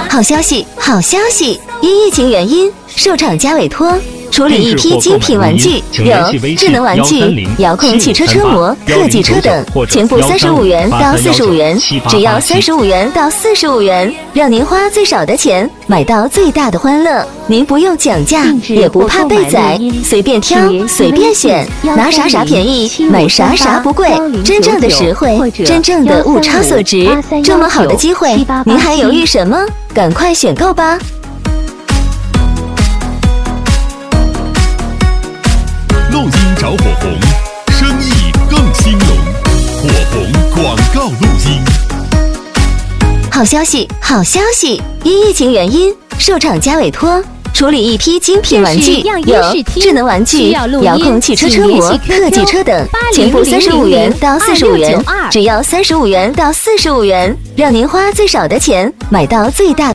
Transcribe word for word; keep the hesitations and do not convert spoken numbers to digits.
好消息，好消息！因疫情原因，受厂家委托处理一批精品玩具，有智能玩具、遥控汽车车模、特技车等，全部三十五元到四十五元，只要三十五元到四十五元，让您花最少的钱买到最大的欢乐。您不用讲价，也不怕被宰，随便挑，随便选，拿啥啥便宜，买啥啥不贵，真正的实惠，真正的物超所值。这么好的机会，您还犹豫什么？赶快选购吧！ 录音找火红，生意更兴隆。火红广告录音。 好消息，好消息！因疫情原因，受厂家委托处理一批精品玩具，有智能玩具、遥控汽车车模、特技车等，全部三十五元到四十五元，只要三十五元到四十五元，让您花最少的钱买到最大。